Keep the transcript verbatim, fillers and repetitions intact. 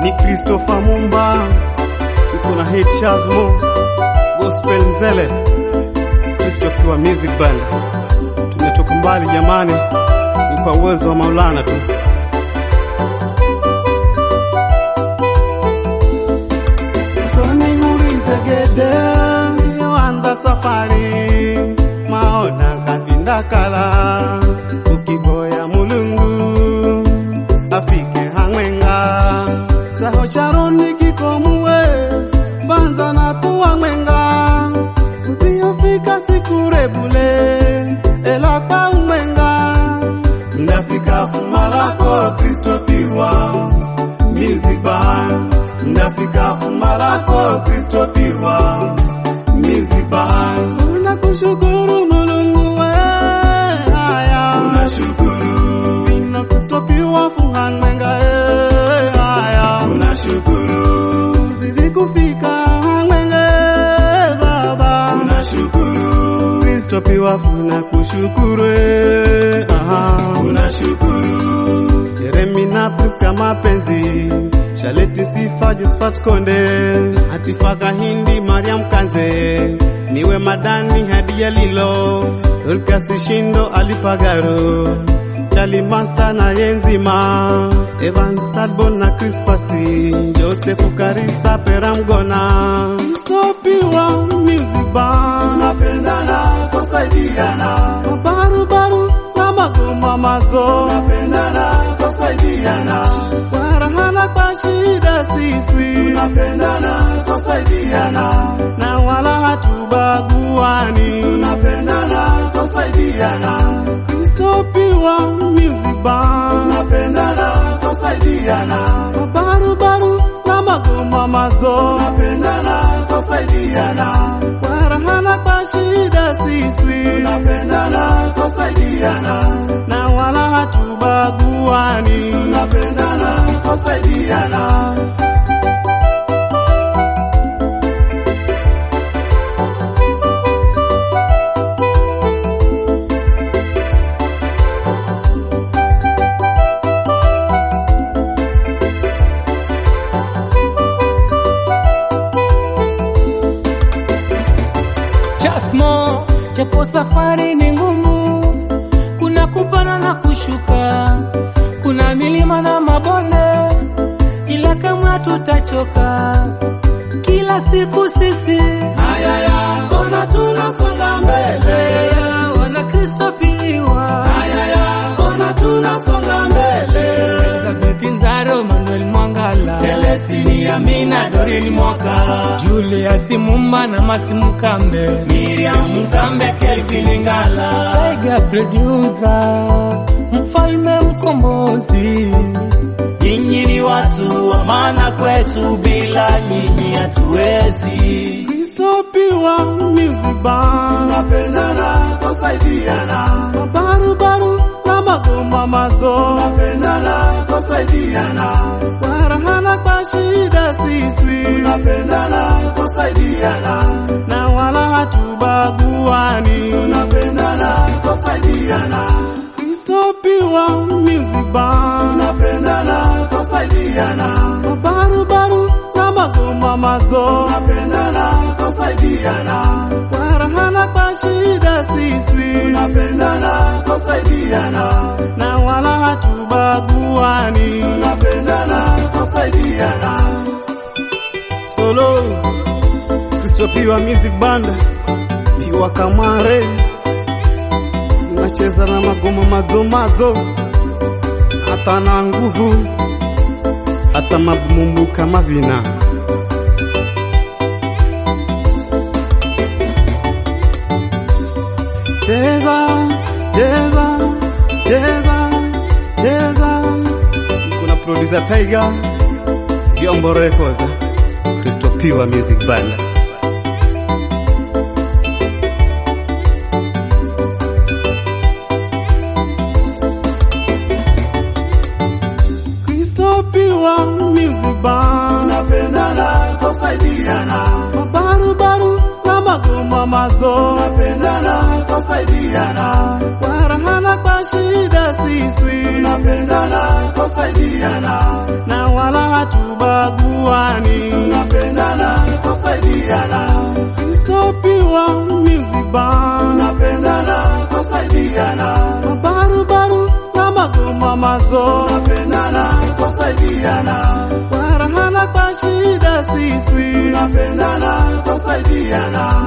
ni Christopher Mumba, niko na Hate Shazmo, Gospel Mzele, Christopher Music Band. Tumetoka mbali jamani, ni kwa uwezo wa Maulana tu. Soni hurize gede, yoanza safari, maona kapinda kala, ukiboya mulungu, afike hangwenga, saho charoni kikomuwe, banza na tuwa mwenga, usiyofika sikurebule, ela pa umwenga, ndafika fumalako Christopher Music Band. Ndafika fumalako Christopher Music Band. Unakushukuru Mulungu we haya, unashukuru ina Christopher fuhangwenga e haya, unashukuru zidi kufika hangwenge baba, unashukuru Christopher funakushukuru e aha, unashukuru Jeremy na Priska mapenzi Shaleti sifa Josephat Konde, Atifaka Hindi Mariam Kanze, niwe madani Hadia Lilo, Ulkasi Shindo Alipagaro, Charlie Master na Yenzima, Evan Stadbon na Chris Pasi, Joseph Karisa Peramgona, Christopher Music Band. Napendana kusaidiana, baru baru na magoma mazo, napendana kusaidiana, warahana kwa shida siswi, napendana kusaidiana, na wala hatubaguani, napendana kusaidiana, Christopher Music Band. Napendana kusaidiana, baru baru na magoma mazo, napendana kusaidiana, warahana kwa shida siswi, napendana kusaidiana, na wala hatubaguani, napendana kusaidiana. Jasmo, japo safari ni ngumu, kuna kupanda na kushuka, kuna milima na mabonde, ila kama tutachoka, kila siku sisi ayaya, ona tunasonga mbele, ayaya, ona Christopher, ayaya, ona tunasonga mbele, Zabetinzaro Manuel Mwangala, Celestini Amina Doreen Mwaka, Julius Mumba na Masimu Kambe, Miriam Mkambe Kelvin Ngala, Tiger Producer, Mfalme Mkombozi. Nyinyi ni watu wa maana kwetu, bila nyinyi hatuwezi. Christopher Music Band. Napendana kusaidiana, baru baru na magoma mazo, napendana kusaidiana, warahana kwa shida siswi, napendana kusaidiana, na wala hatubaguani, napendana kusaidiana, Christopher Music Band. Napendana kusaidiana, baru baru na magoma mazo, napendana kusaidiana, warahana kwa shida siswi, napendana kusaidiana, na wala hatubaguani, napendana kusaidiana. Solo Christopher Music Band, Piwa Kamare, nacheza na magoma mazo mazo, hata na nguvu, hata mabumbu kama vina. Cheza, cheza, cheza, cheza. Kuna producer Tiger, Vyombo Records, Christopher Music Band. Christopher Music Band. Napendana kusaidiana, baru baru na magoma mazo, napendana kusaidiana, warahana kwa shida siswi, napendana kusaidiana, na wala hatuba Kristopiwa Music Band, Tunapendana twasaidiana, mabarubaru na magoma mazo, tunapendana twasaidiana, kwa raha na kwa shida siswi, tunapendana twasaidiana,